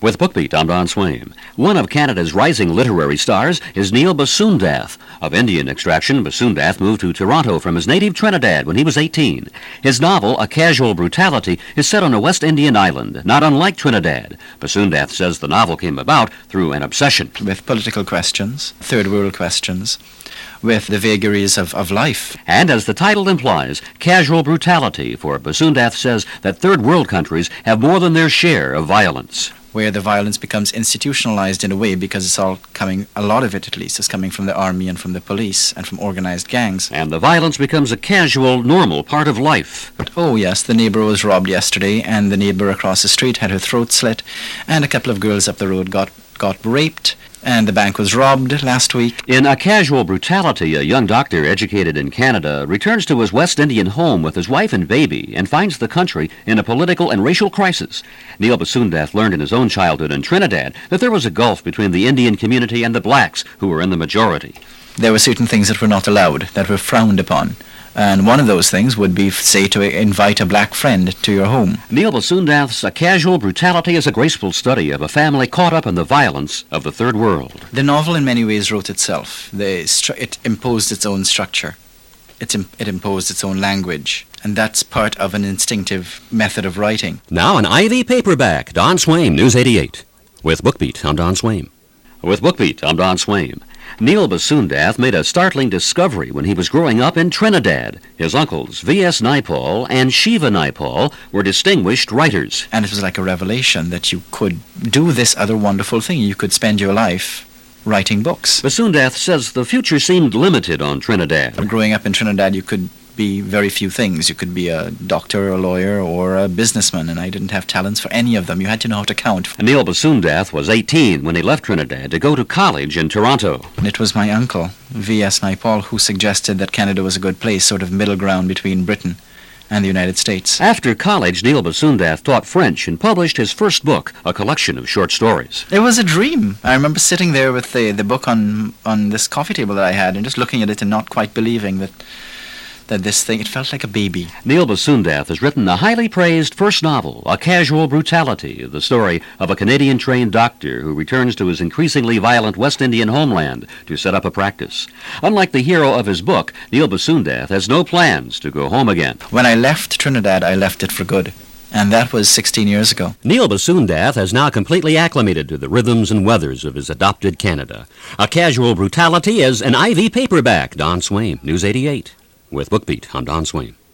With BookBeat, I'm Don Swaim. One of Canada's rising literary stars is Neil Basundath. Of Indian extraction, Basundath moved to Toronto from his native Trinidad when he was 18. His novel, A Casual Brutality, is set on a West Indian island, not unlike Trinidad. Basundath says the novel came about through an obsession with political questions, third world questions, with the vagaries of life. And as the title implies, casual brutality, for Basundath says that third world countries have more than their share of violence. Where the violence becomes institutionalized in a way because it's all coming, a lot of it at least, is coming from the army and from the police and from organized gangs. And the violence becomes a casual, normal part of life. Oh yes, the neighbor was robbed yesterday, and the neighbor across the street had her throat slit, and a couple of girls up the road got raped, and the bank was robbed last week. In A Casual Brutality, a young doctor educated in Canada returns to his West Indian home with his wife and baby and finds the country in a political and racial crisis. Neil Basundath learned in his own childhood in Trinidad that there was a gulf between the Indian community and the blacks, who were in the majority. There were certain things that were not allowed, that were frowned upon. And one of those things would be, say, to invite a black friend to your home. Neil Basundath's A Casual Brutality is a graceful study of a family caught up in the violence of the third world. The novel in many ways wrote itself. It imposed its own structure. It imposed its own language. And that's part of an instinctive method of writing. Now an Ivy paperback. Don Swaim, News 88. With BookBeat, I'm Don Swaim. With BookBeat, I'm Don Swaim. Neil Basundath made a startling discovery when he was growing up in Trinidad. His uncles, V.S. Naipaul and Shiva Naipaul, were distinguished writers. And it was like a revelation that you could do this other wonderful thing. You could spend your life writing books. Basundath says the future seemed limited on Trinidad. Growing up in Trinidad, you could be very few things. You could be a doctor, a lawyer, or a businessman, and I didn't have talents for any of them. You had to know how to count. Neil Basundath was 18 when he left Trinidad to go to college in Toronto. And it was my uncle, V.S. Naipaul, who suggested that Canada was a good place, sort of middle ground between Britain and the United States. After college, Neil Basundath taught French and published his first book, a collection of short stories. It was a dream. I remember sitting there with the book on this coffee table that I had and just looking at it and not quite believing that this thing, it felt like a baby. Neil Basundath has written a highly praised first novel, A Casual Brutality, the story of a Canadian-trained doctor who returns to his increasingly violent West Indian homeland to set up a practice. Unlike the hero of his book, Neil Basundath has no plans to go home again. When I left Trinidad, I left it for good. And that was 16 years ago. Neil Basundath has now completely acclimated to the rhythms and weathers of his adopted Canada. A Casual Brutality is an Ivy paperback. Don Swaim, News 88. With BookBeat, I'm Don Swaim.